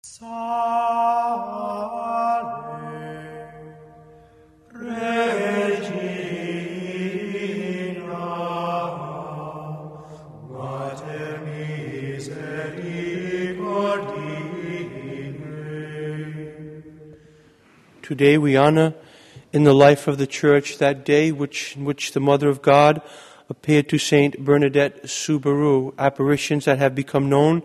Salve, Regina, Mater misericordiae. Today we honor in the life of the Church that day in which the Mother of God appeared to Saint Bernadette Soubirous, apparitions that have become known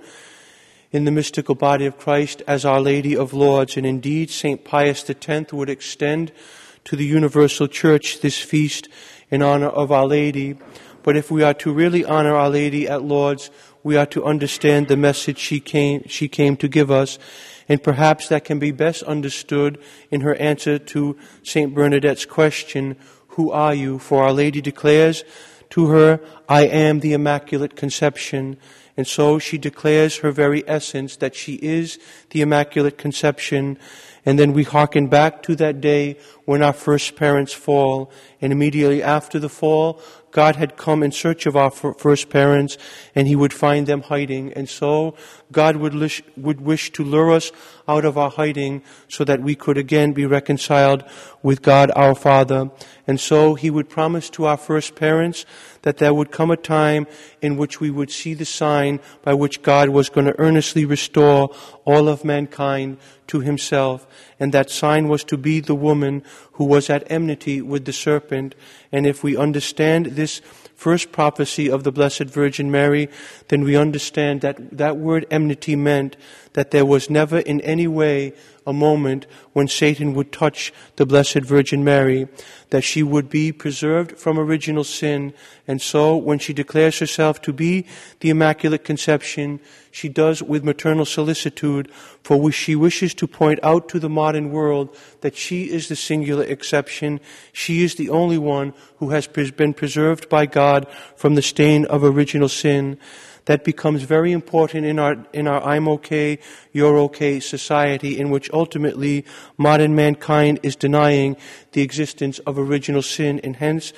in the mystical body of Christ as Our Lady of Lourdes. And indeed, St. Pius X would extend to the universal church this feast in honor of Our Lady. But if we are to really honor Our Lady at Lourdes, we are to understand the message she came to give us. And perhaps that can be best understood in her answer to St. Bernadette's question, "Who are you?" For Our Lady declares to her, "I am the Immaculate Conception." And so she declares her very essence that she is the Immaculate Conception. And then we hearken back to that day when our first parents fall. And immediately after the fall, God had come in search of our first parents, and He would find them hiding. And so God would wish to lure us out of our hiding so that we could again be reconciled with God our Father. And so He would promise to our first parents that there would come a time in which we would see the sign by which God was going to earnestly restore all of mankind to Himself. And that sign was to be the woman who was at enmity with the serpent. And if we understand this first prophecy of the Blessed Virgin Mary, then we understand that that word enmity meant that there was never in any way a moment when Satan would touch the Blessed Virgin Mary, that she would be preserved from original sin. And so when she declares herself to be the Immaculate Conception, she does with maternal solicitude, for she wishes to point out to the modern world that she is the singular exception. She is the only one who has been preserved by God from the stain of original sin. That becomes very important in our I'm okay, you're okay society, in which ultimately modern mankind is denying the existence of original sin and hence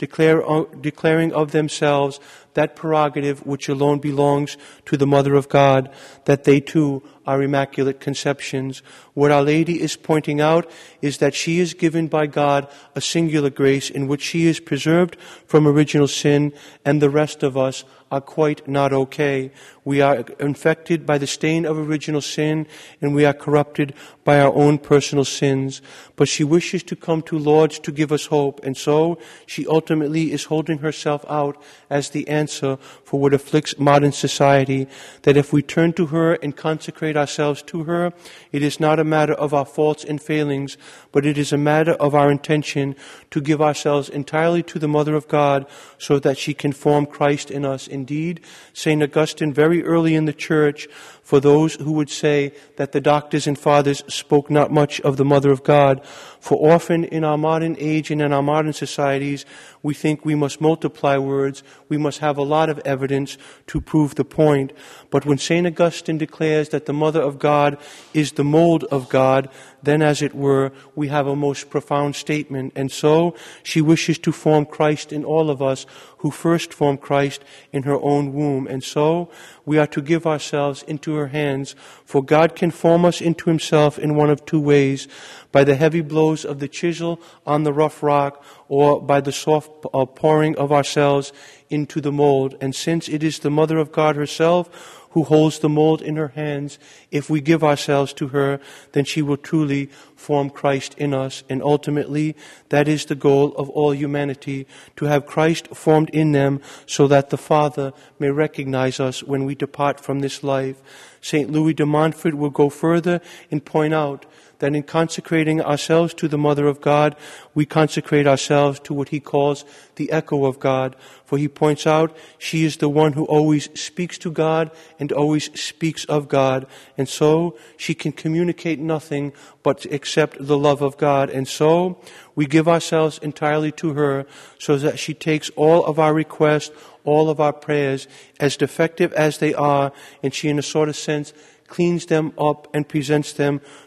declaring of themselves that prerogative which alone belongs to the Mother of God, that they too are Immaculate Conceptions. What Our Lady is pointing out is that she is given by God a singular grace in which she is preserved from original sin, and the rest of us are quite not okay. We are infected by the stain of original sin, and we are corrupted by our own personal sins. But she wishes to come to Lourdes to give us hope, and so she ultimately is holding herself out as the answer for what afflicts modern society, that if we turn to her and consecrate ourselves to her, it is not a matter of our faults and failings, but it is a matter of our intention to give ourselves entirely to the Mother of God so that she can form Christ in us. Indeed, St. Augustine, very early in the Church, for those who would say that the doctors and fathers spoke not much of the Mother of God, for often in our modern age and in our modern societies, we think we must multiply words, we must have a lot of evidence to prove the point. But when St. Augustine declares that the Mother of God is the mold of God, then as it were, we have a most profound statement. And so she wishes to form Christ in all of us who first formed Christ in her own womb. And so we are to give ourselves into her hands, for God can form us into Himself in one of two ways: by the heavy blows of the chisel on the rough rock, or by the soft pouring of ourselves into the mold. And since it is the Mother of God herself who holds the mold in her hands, if we give ourselves to her, then she will truly form Christ in us. And ultimately, that is the goal of all humanity, to have Christ formed in them so that the Father may recognize us when we depart from this life. St. Louis de Montfort will go further and point out that in consecrating ourselves to the Mother of God, we consecrate ourselves to what he calls the echo of God. For he points out she is the one who always speaks to God and always speaks of God. And so she can communicate nothing but except the love of God. And so we give ourselves entirely to her so that she takes all of our requests, all of our prayers, as defective as they are, and she in a sort of sense cleans them up and presents them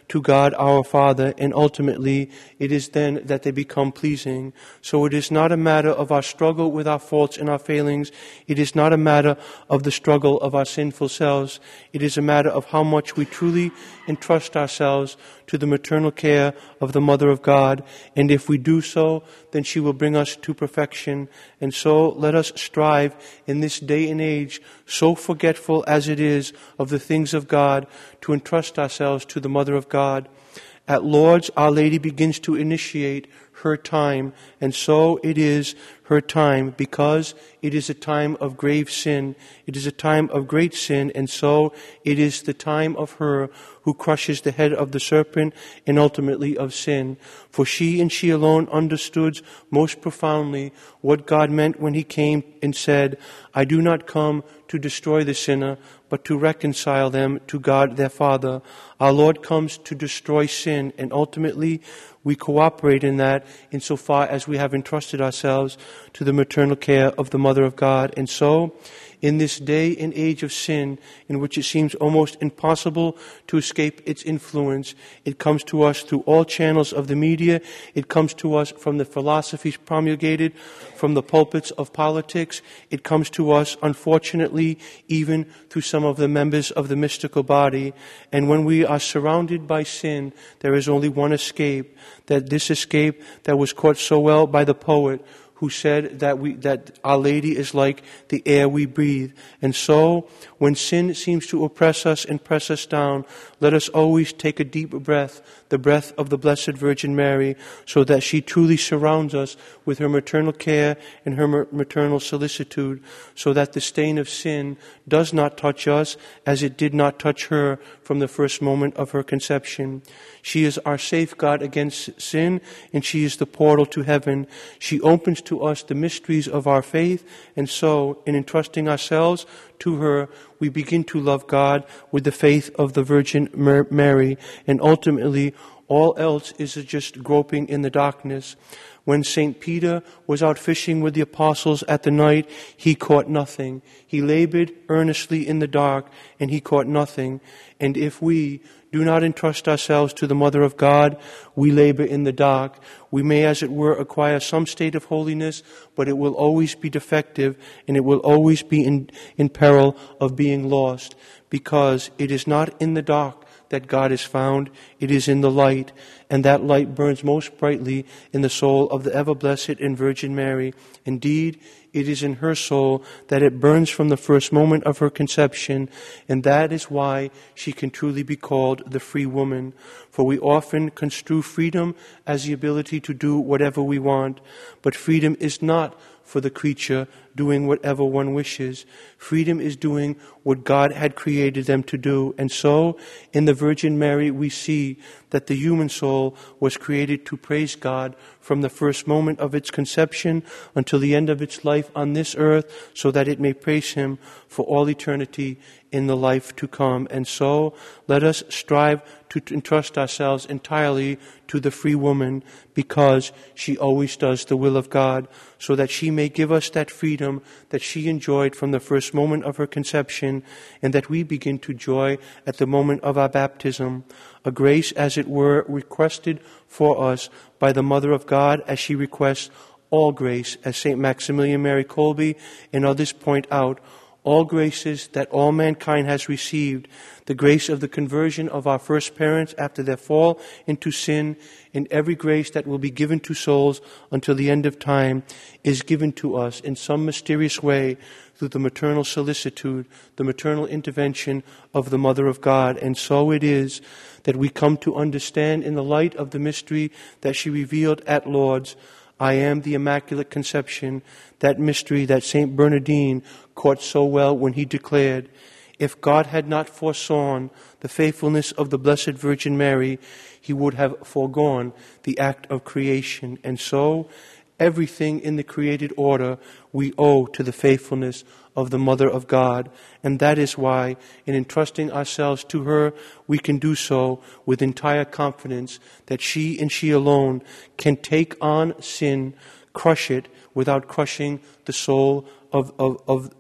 to God our Father, and ultimately it is then that they become pleasing. So it is not a matter of our struggle with our faults and our failings. It is not a matter of the struggle of our sinful selves. It is a matter of how much we truly entrust ourselves to the maternal care of the Mother of God. And if we do so, then she will bring us to perfection. And so let us strive in this day and age, so forgetful as it is of the things of God, to entrust ourselves to the Mother of God. At Lourdes, Our Lady begins to initiate her time, and so it is her time, because it is a time of grave sin. It is a time of great sin, and so it is the time of her who crushes the head of the serpent and ultimately of sin. For she and she alone understood most profoundly what God meant when He came and said, "I do not come to destroy the sinner, but to reconcile them to God their Father." Our Lord comes to destroy sin, and ultimately we cooperate in that insofar as we have entrusted ourselves to the maternal care of the Mother of God. And so, in this day and age of sin, in which it seems almost impossible to escape its influence, it comes to us through all channels of the media. It comes to us from the philosophies promulgated from the pulpits of politics. It comes to us, unfortunately, even through some of the members of the mystical body. And when we are surrounded by sin, there is only one escape, that this escape that was caught so well by the poet, who said that Our Lady is like the air we breathe. And so, when sin seems to oppress us and press us down, let us always take a deep breath, the breath of the Blessed Virgin Mary, so that she truly surrounds us with her maternal care and her maternal solicitude, so that the stain of sin does not touch us as it did not touch her from the first moment of her conception. She is our safeguard against sin, and she is the portal to heaven. She opens to us the mysteries of our faith, and so, in entrusting ourselves to her, we begin to love God with the faith of the Virgin Mary, and ultimately, all else is just groping in the darkness. When St. Peter was out fishing with the apostles at the night, he caught nothing. He labored earnestly in the dark, and he caught nothing. And if we do not entrust ourselves to the Mother of God, we labor in the dark. We may, as it were, acquire some state of holiness, but it will always be defective, and it will always be in peril of being lost, because it is not in the dark that God is found, it is in the light, and that light burns most brightly in the soul of the ever-blessed and Virgin Mary. Indeed, it is in her soul that it burns from the first moment of her conception, and that is why she can truly be called the free woman. For we often construe freedom as the ability to do whatever we want, but freedom is not for the creature doing whatever one wishes. Freedom is doing what God had created them to do. And so, in the Virgin Mary, we see that the human soul was created to praise God from the first moment of its conception until the end of its life on this earth, so that it may praise Him for all eternity in the life to come. And so, let us strive to entrust ourselves entirely to the free woman, because she always does the will of God, so that she may give us that freedom that she enjoyed from the first moment of her conception, and that we begin to enjoy at the moment of our baptism, a grace, as it were, requested for us by the Mother of God, as she requests all grace, as St. Maximilian Mary Kolbe and others point out, all graces that all mankind has received, the grace of the conversion of our first parents after their fall into sin, and every grace that will be given to souls until the end of time is given to us in some mysterious way through the maternal solicitude, the maternal intervention of the Mother of God. And so it is that we come to understand in the light of the mystery that she revealed at Lourdes, I am the Immaculate Conception, that mystery that St. Bernardine caught so well when he declared, if God had not foresawn the faithfulness of the Blessed Virgin Mary, He would have foregone the act of creation. And so, everything in the created order we owe to the faithfulness of the Mother of God. And that is why, in entrusting ourselves to her, we can do so with entire confidence that she and she alone can take on sin, crush it, without crushing the soul of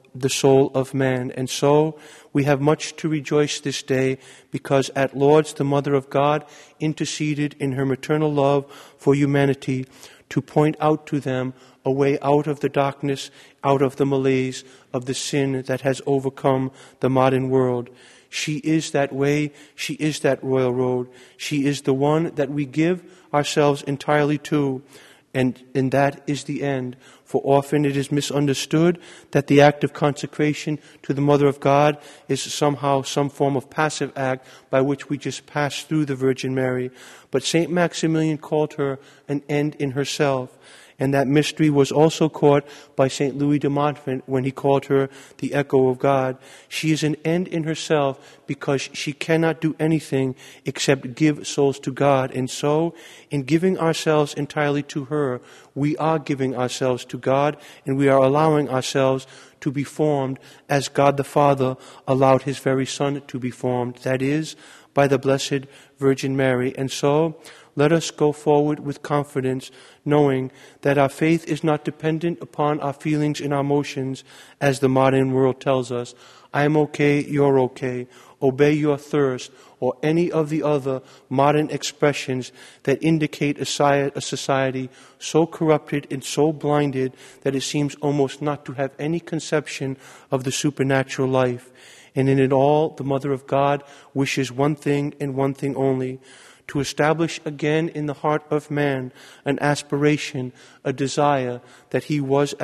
the soul of man. And so we have much to rejoice this day, because at Lourdes the Mother of God interceded in her maternal love for humanity to point out to them a way out of the darkness, out of the malaise of the sin that has overcome the modern world. She is that way. She is that royal road. She is the one that we give ourselves entirely to. And that is the end. For often it is misunderstood that the act of consecration to the Mother of God is somehow some form of passive act by which we just pass through the Virgin Mary. But St. Maximilian called her an end in herself. And that mystery was also caught by St. Louis de Montfort when he called her the echo of God. She is an end in herself because she cannot do anything except give souls to God. And so, in giving ourselves entirely to her, we are giving ourselves to God, and we are allowing ourselves to be formed as God the Father allowed His very Son to be formed. That is, by the Blessed Virgin Mary. And so, let us go forward with confidence, knowing that our faith is not dependent upon our feelings and our emotions, as the modern world tells us. I am okay, you're okay. Obey your thirst, or any of the other modern expressions that indicate a society so corrupted and so blinded that it seems almost not to have any conception of the supernatural life. And in it all, the Mother of God wishes one thing and one thing only: to establish again in the heart of man an aspiration, a desire that he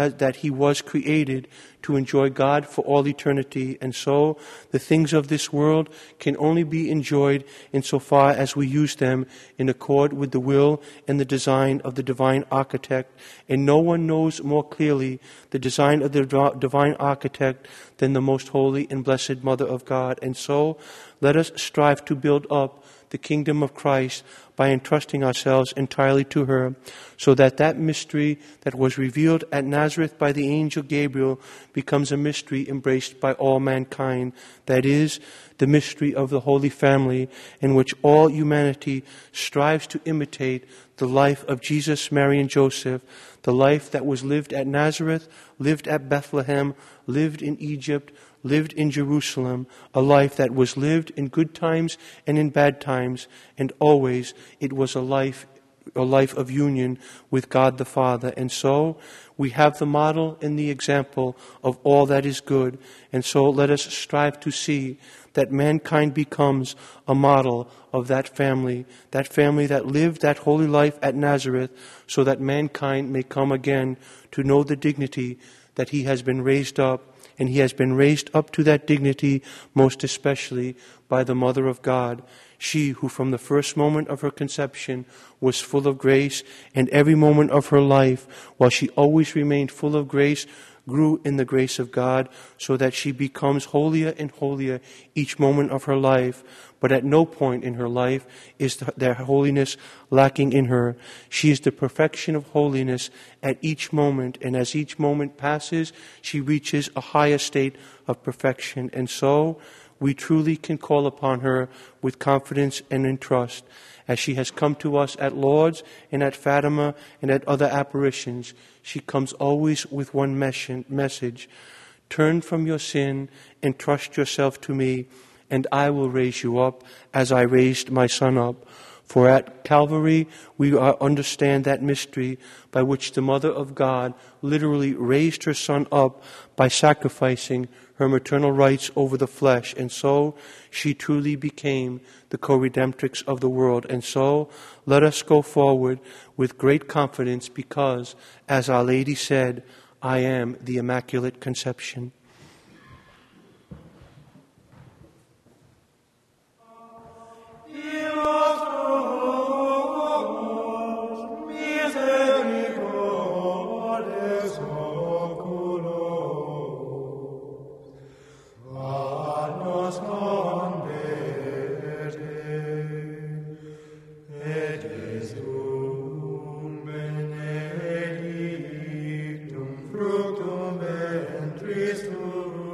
was created to enjoy God for all eternity. And so the things of this world can only be enjoyed insofar as we use them in accord with the will and the design of the divine architect. And no one knows more clearly the design of the divine architect than the most holy and blessed Mother of God. And so let us strive to build up the kingdom of Christ by entrusting ourselves entirely to her, so that that mystery that was revealed at Nazareth by the angel Gabriel becomes a mystery embraced by all mankind. That is, the mystery of the Holy Family, in which all humanity strives to imitate the life of Jesus, Mary, and Joseph, the life that was lived at Nazareth, lived at Bethlehem, lived in Egypt, lived in Jerusalem, a life that was lived in good times and in bad times, and always it was a life of union with God the Father. And so we have the model and the example of all that is good. And so let us strive to see that mankind becomes a model of that family that lived that holy life at Nazareth, so that mankind may come again to know the dignity that he has been raised up. And he has been raised up to that dignity most especially by the Mother of God. She who from the first moment of her conception was full of grace, and every moment of her life, while she always remained full of grace, grew in the grace of God, so that she becomes holier and holier each moment of her life. But at no point in her life is their holiness lacking in her. She is the perfection of holiness at each moment, and as each moment passes, she reaches a higher state of perfection. And so we truly can call upon her with confidence and in trust, as she has come to us at Lourdes and at Fatima and at other apparitions. She comes always with one message: turn from your sin and trust yourself to me, and I will raise you up as I raised my Son up. For at Calvary we understand that mystery by which the Mother of God literally raised her Son up by sacrificing her maternal rights over the flesh. And so she truly became the co-redemptrix of the world. And so let us go forward with great confidence, because, as Our Lady said, I am the Immaculate Conception. Fructum ventris tuum.